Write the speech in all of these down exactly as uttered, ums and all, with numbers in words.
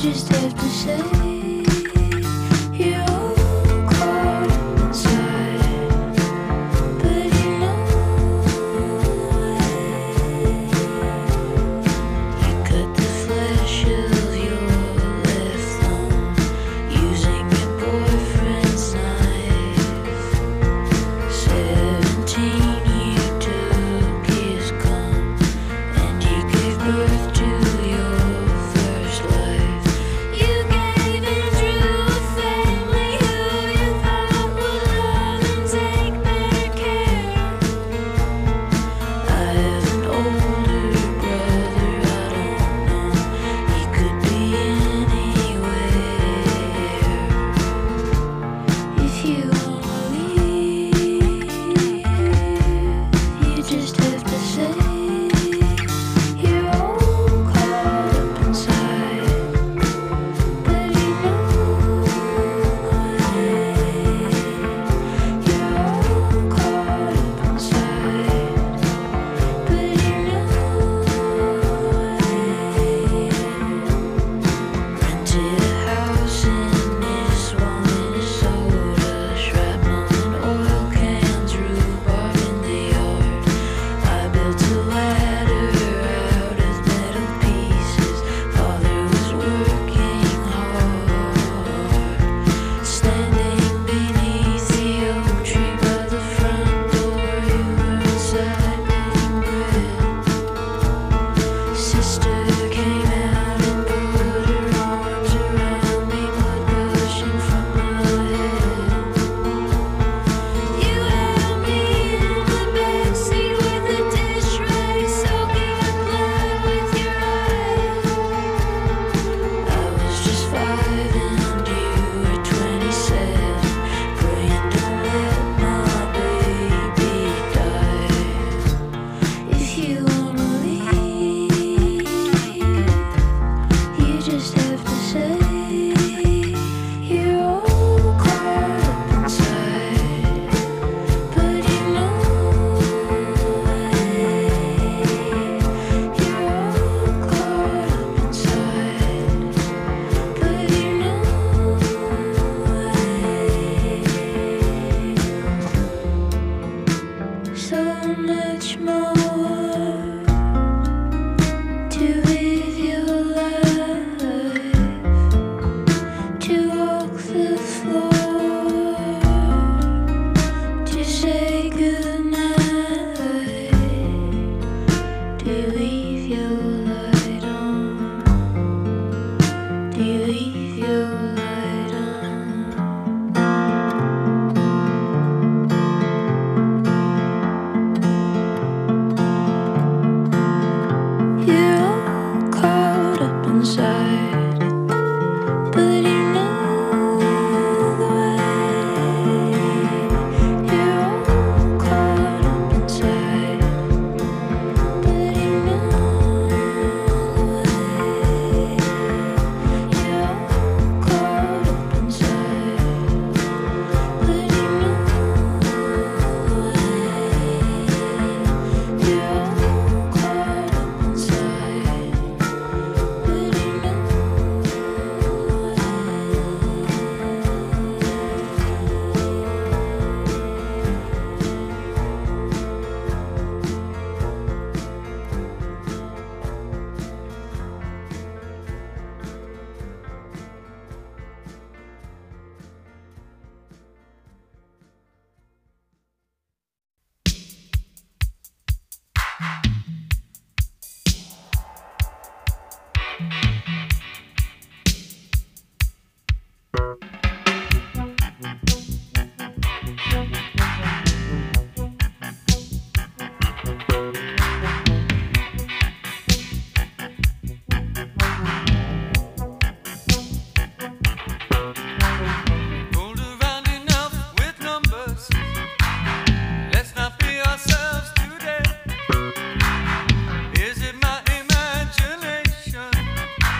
Is it my imagination?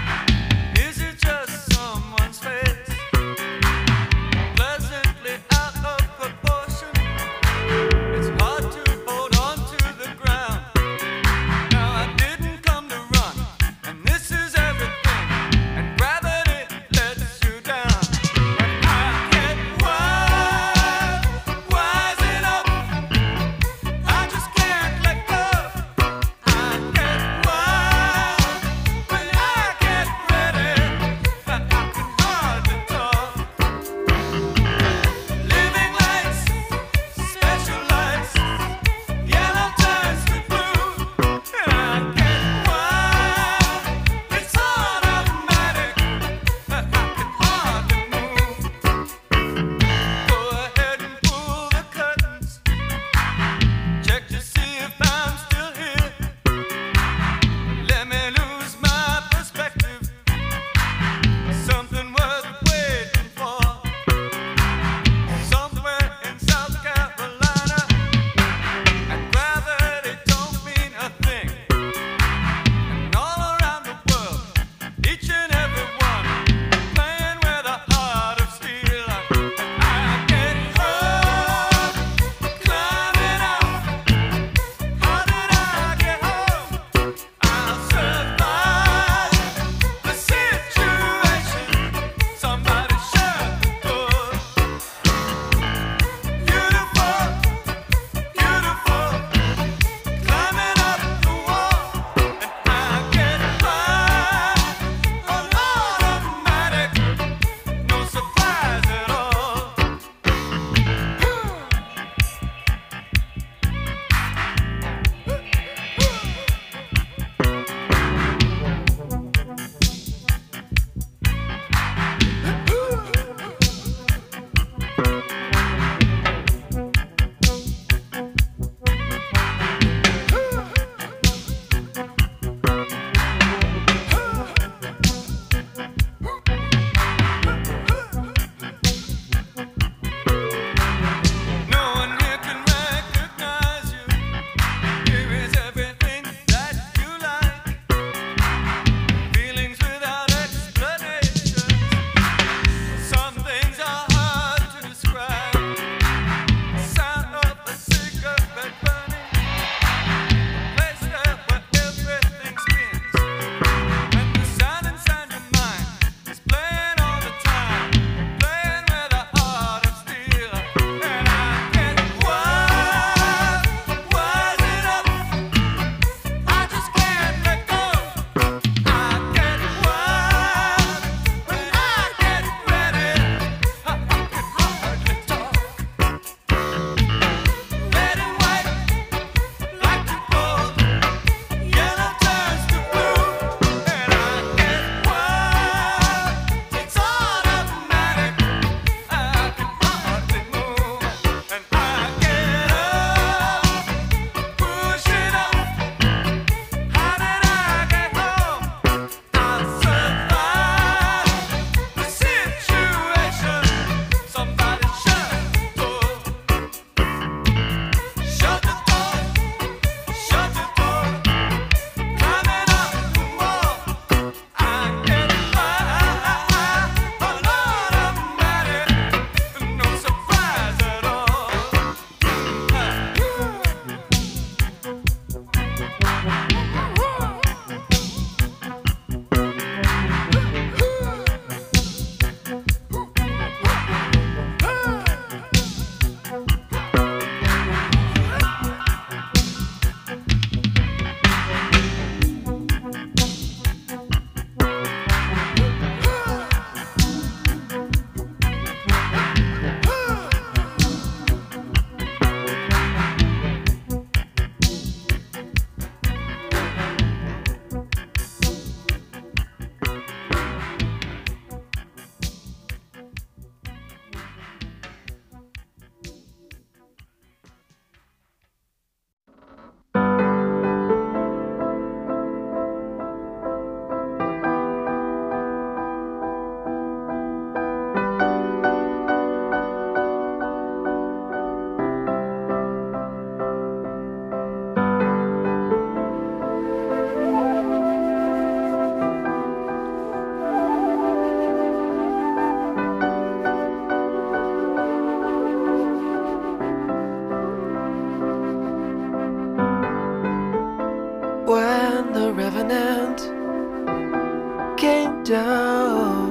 came down,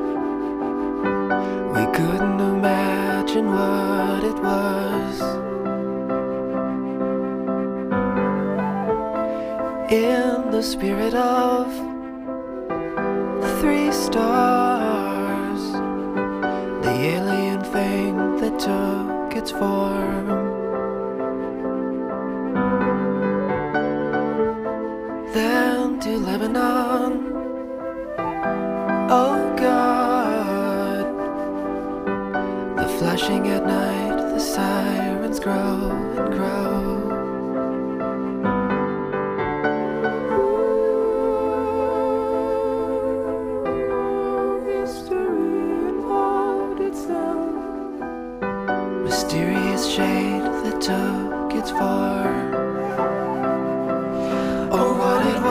we couldn't imagine what it was. In the spirit of three stars, the alien thing that took its form. Then to Lebanon, oh God, the flashing at night, the sirens grow and grow. Mysterious shade that took its form. Oh, what it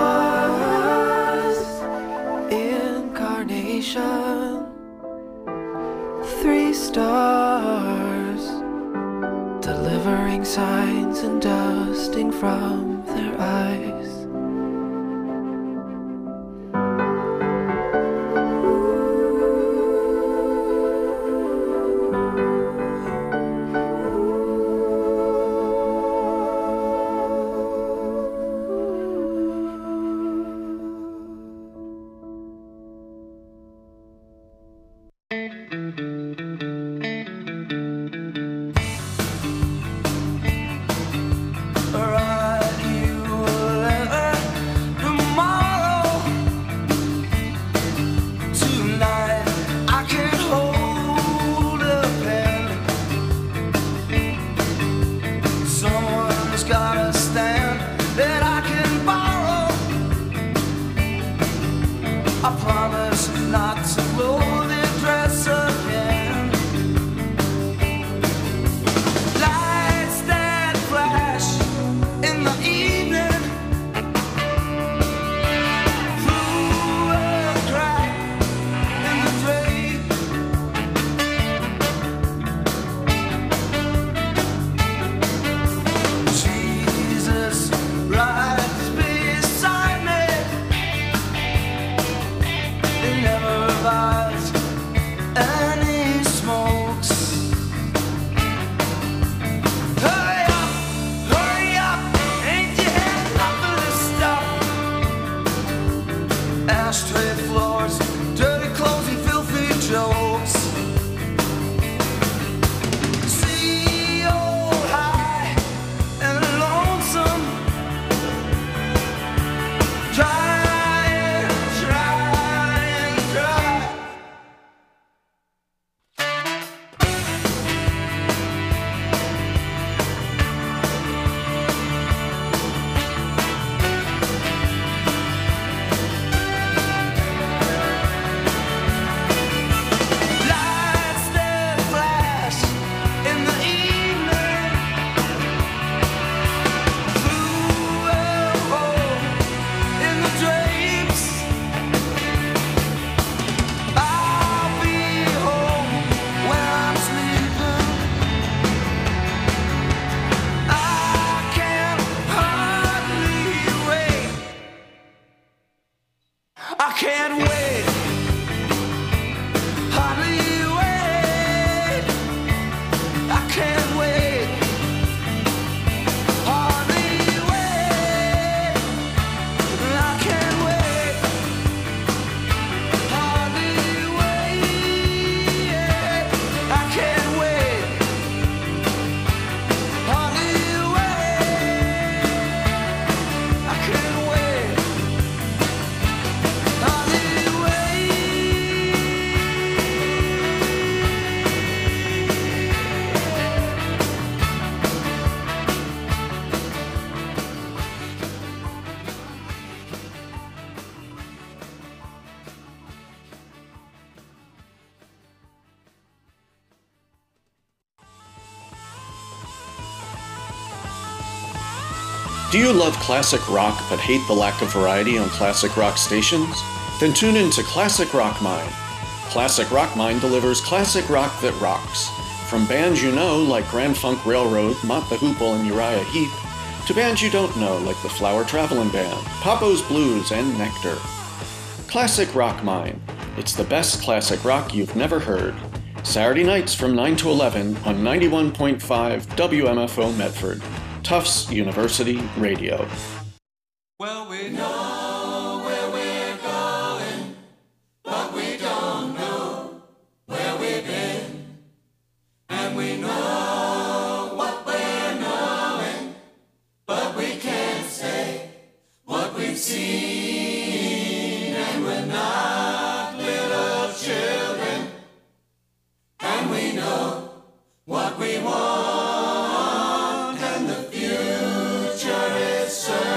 was, incarnation, three stars, delivering signs and dusting from their eyes. Do you love classic rock but hate the lack of variety on classic rock stations? Then tune in to Classic Rock Mind. Classic Rock Mind delivers classic rock that rocks. From bands you know like Grand Funk Railroad, Mott the Hoople, and Uriah Heep, to bands you don't know like the Flower Traveling Band, Papo's Blues, and Nectar. Classic Rock Mine. It's the best classic rock you've never heard. Saturday nights from nine to eleven on ninety-one point five W M F O Medford, Tufts University Radio. Well, we know where we're going, but we don't know where we've been. And we know what we're knowing, but we can't say what we've seen. And we're not little children, and we know what we want, and the future is certain.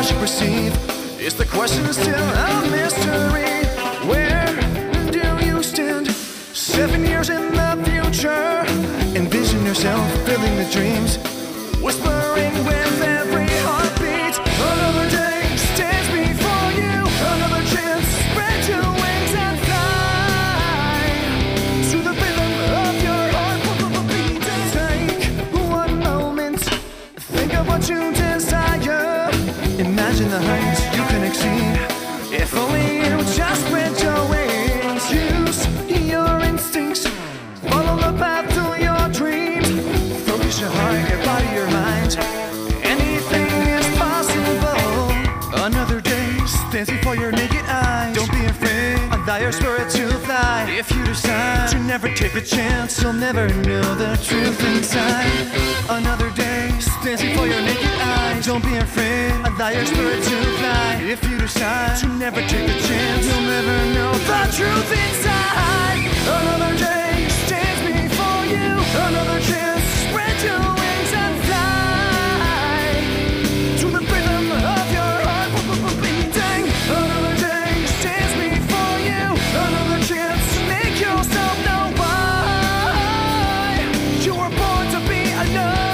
must you perceive? Is the question still a mystery? Where do you stand? Seven years in the future. Envision yourself filling the dreams, whispering with every heartbeat. Another day stands before you. Another chance, spread your wings and fly to the rhythm of your heart. Take one moment, think of what you desire. Imagine the heights you can exceed. If only you just spread your wings. Use your instincts, follow the path to your dreams. Focus your heart, your body, your mind. Anything is possible. Another day stands before your naked eyes. Don't be afraid, allow your spirit to fly. If you decide to never take a chance, you'll never know the truth inside. Another day stands before your naked eyes. Don't be afraid, allow your spirit to fly. If you decide to never take a chance, you'll never know the truth inside. Another day stands before you. Another chance, spread your wings and fly to the rhythm of your heart beating. Another day stands before you. Another chance to make yourself know why you were born to be alive.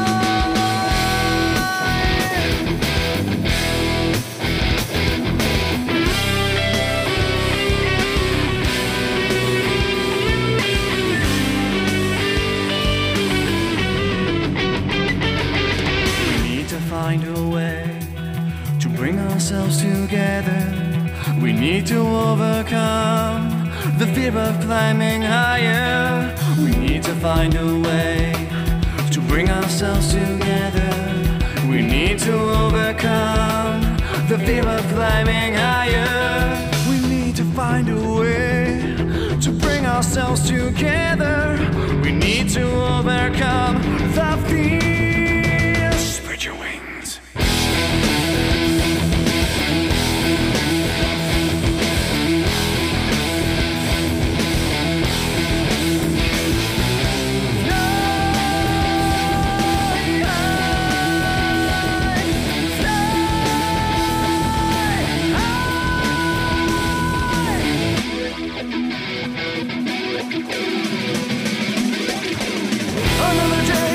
Find a way to bring ourselves together. We need to overcome the fear of climbing higher. We need to find a way to bring ourselves together. We need to overcome the fear of climbing higher. We need to find a way to bring ourselves together. We need to overcome the fear. Spread your wings. Another day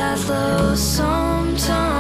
that low sometimes.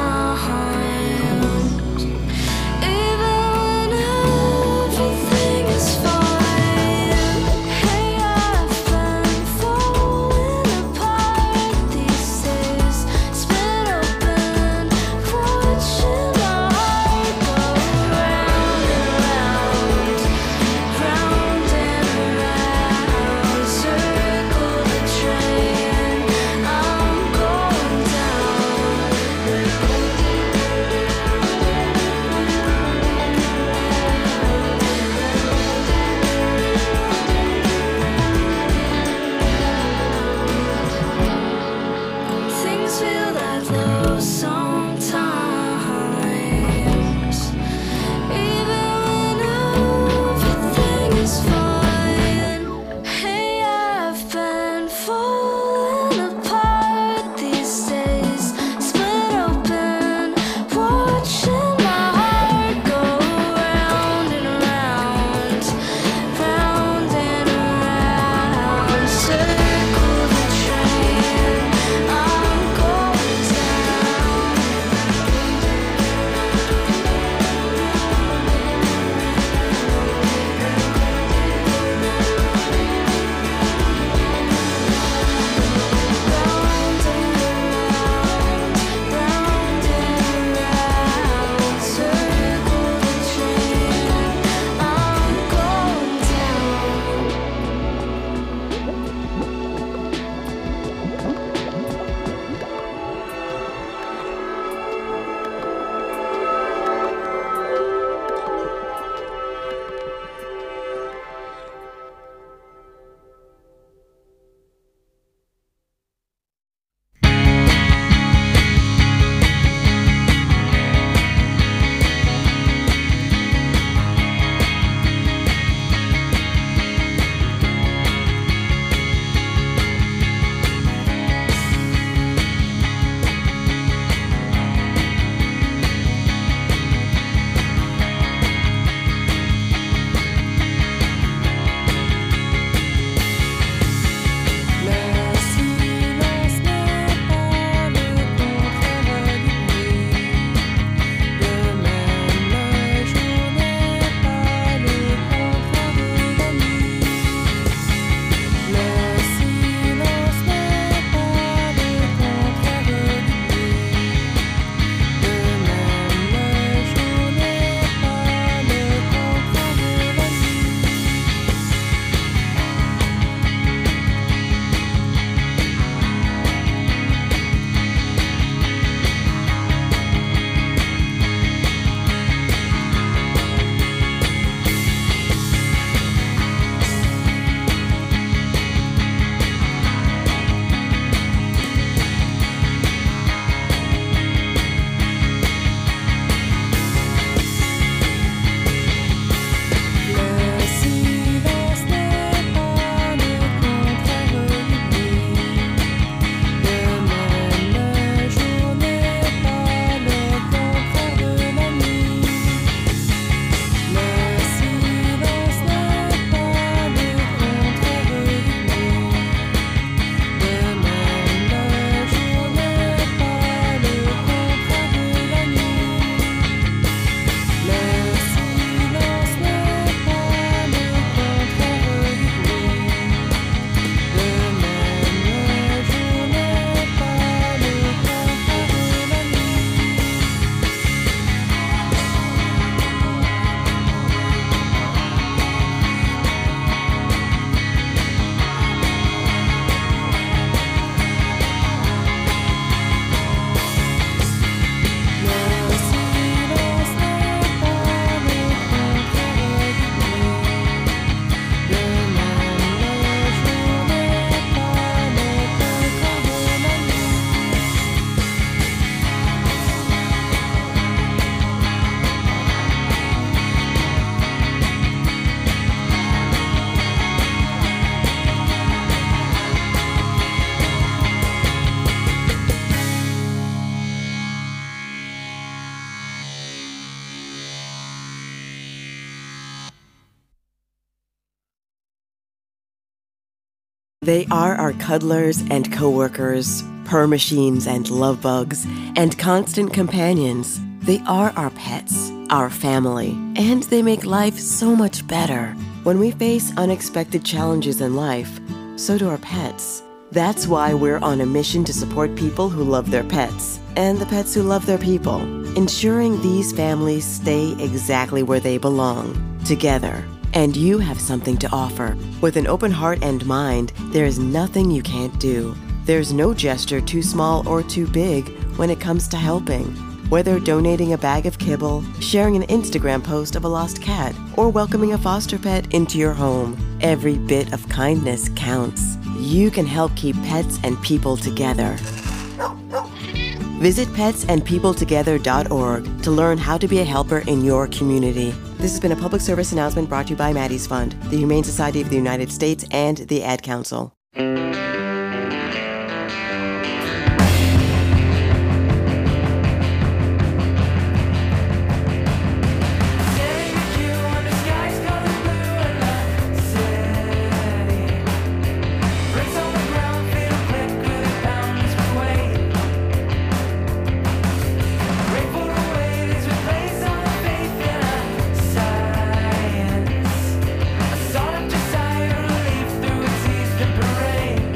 They are our cuddlers and coworkers, purr machines and love bugs, and constant companions. They are our pets, our family, and they make life so much better. When we face unexpected challenges in life, so do our pets. That's why we're on a mission to support people who love their pets and the pets who love their people, ensuring these families stay exactly where they belong, together. And you have something to offer. With an open heart and mind, there is nothing you can't do. There's no gesture too small or too big when it comes to helping. Whether donating a bag of kibble, sharing an Instagram post of a lost cat, or welcoming a foster pet into your home, every bit of kindness counts. You can help keep pets and people together. Visit pets and people together dot org to learn how to be a helper in your community. This has been a public service announcement brought to you by Maddie's Fund, the Humane Society of the United States, and the Ad Council. Parade.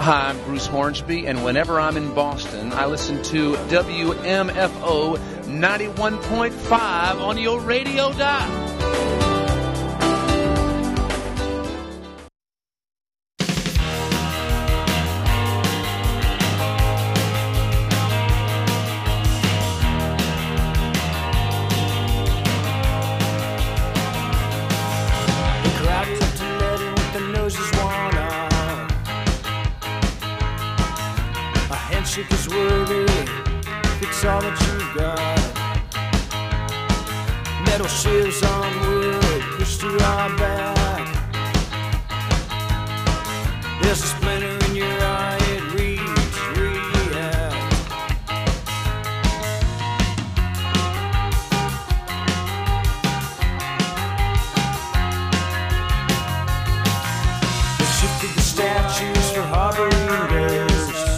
Hi, I'm Bruce Hornsby, and whenever I'm in Boston, I listen to W M F O ninety-one point five on your radio dial. Is worthy, it's all that you've got. Metal shivs on wood, pushed to our back. There's a splinter in your eye, it reads, react. They shifted the statues for harboring girls.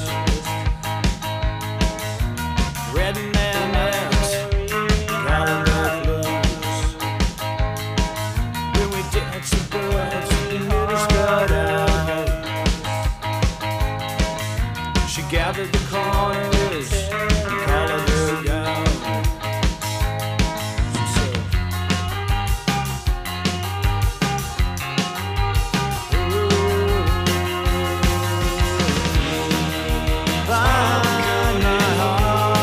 Red and mayonnaise, got in their clothes. When we dance the birds, the middle's got out. She gathered the corners and collared her gown. She said, ooh, find my heart.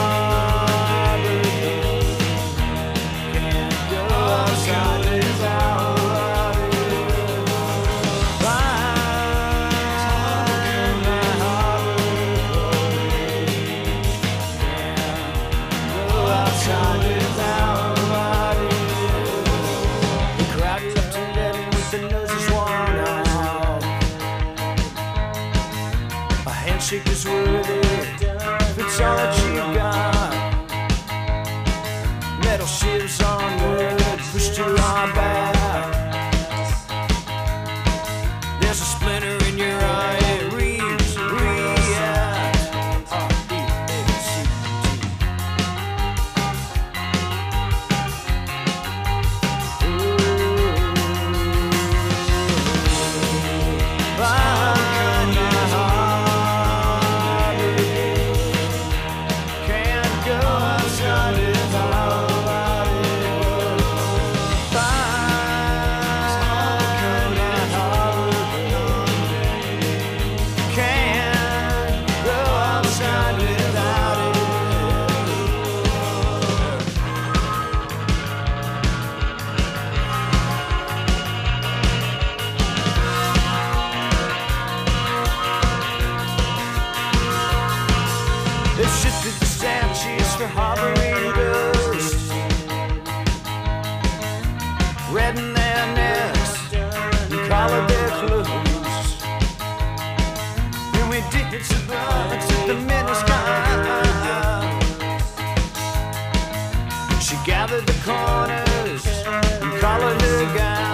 Handshake is worthy, it's all that you got. Metal shivs on wood, pushed to our back. There's a splinter in your eye, it reads, react. R E A C T. Ooh, find my heart. They've shifted the statues for harboring ghosts. Red in their necks and collared their clothes. When we did it to birds at the middle sky. She gathered the corners and collared her gown.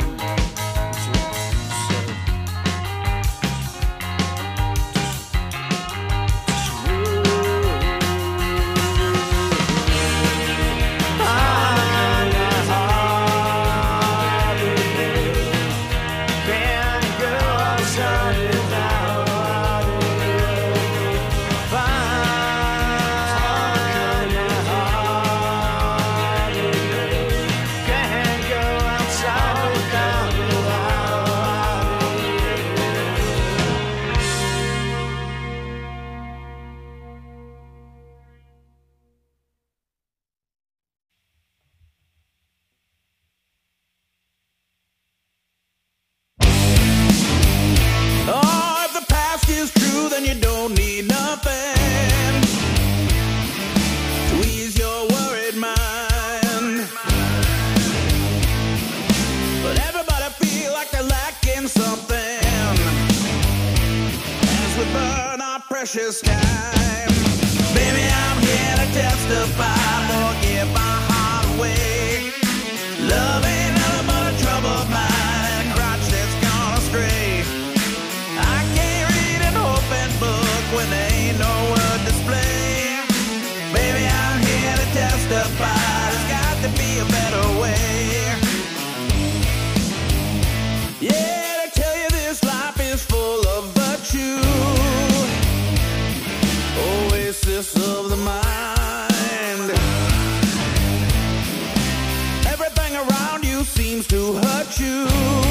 Precious time. Baby, I'm here to testify. Forgive my heart away. Love ain't nothing but a troubled mind and a crotch that's gone astray. I can't read an open book when there ain't no word display. Baby, I'm here to testify. There's got to be a better way. Yeah, to tell you this life is full of virtue. weakness of the mind. Everything around you seems to hurt you.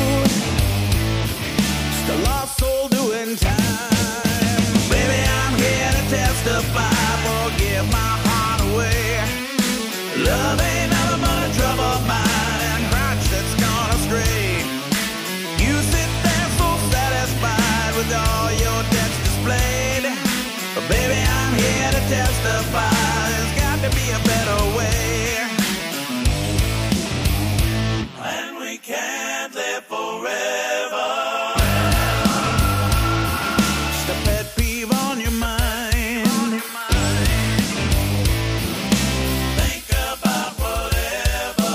Just a lost soul doing time. Baby, I'm here to testify. Forgive my heart away. Love ain't nothing but a troubled mind and crotch that's gone astray. You sit there so satisfied with all your debts displayed. But baby, I'm here to testify. There's got to be a better way. And we can't live forever. Just a pet peeve on your mind. Think about whatever.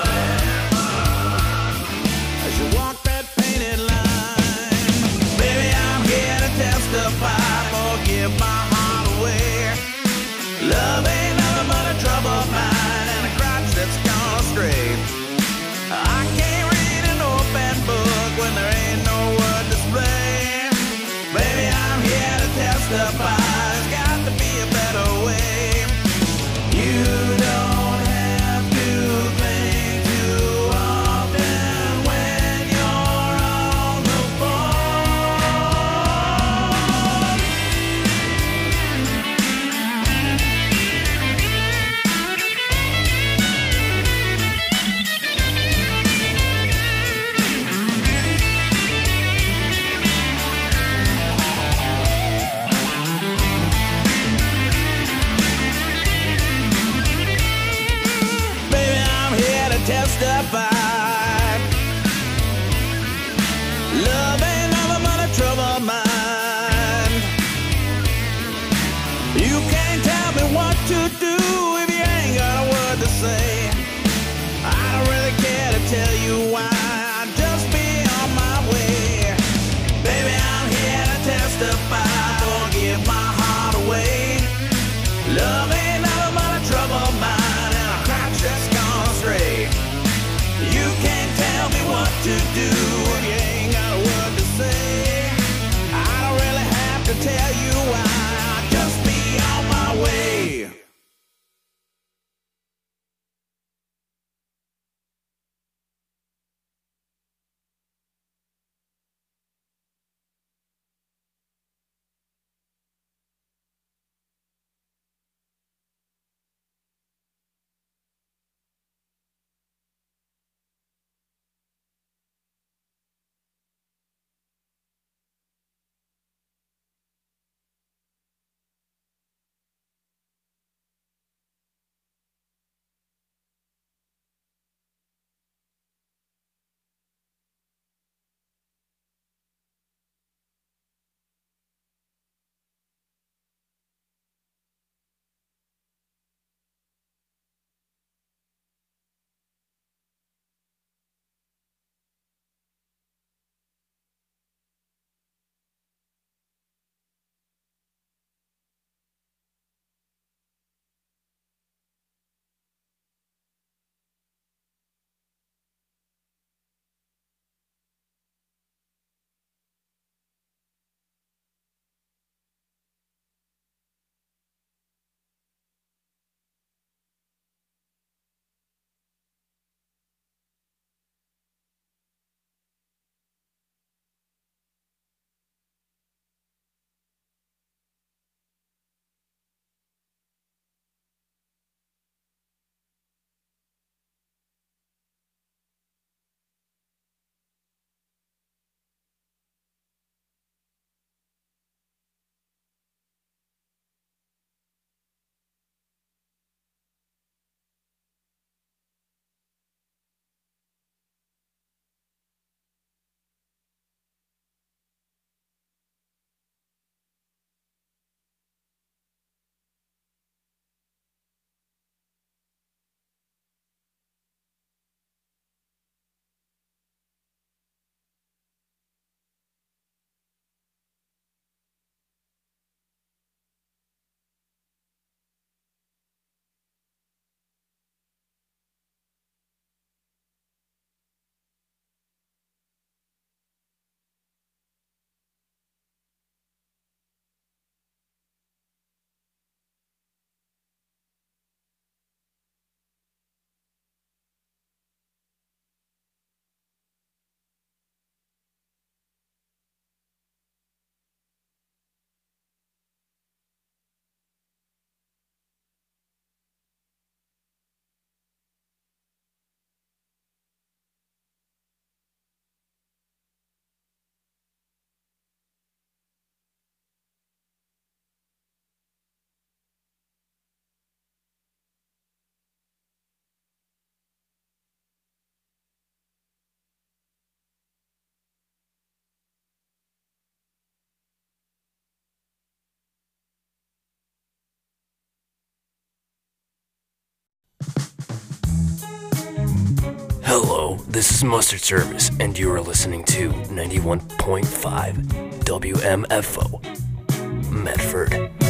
As you walk that painted line. Baby, I'm here to testify. Forgive my heart away. Love ain't nothing but a troubled mind and a crotch that's gone astray. I can't read an open book when there ain't no word display. Baby, I'm here to testify. There's got to be a better way. You don't have to think too often when you're on the phone. Baby, I'm here to testify. Love ain't nothing but a troubled mind. You can't tell me what to do if you ain't got a word to say. I don't really care to tell you why. I'll just be on my way. Baby, I'm here to testify. Forgive my heart away. Love ain't nothing but a troubled mind and a crotch that's gone astray. You can't tell me what to do if you ain't got a word to say. I don't really have to tell you why. I'll just be on my way. Hello, this is Mustard Service, and you are listening to ninety-one point five W M F O, Medford.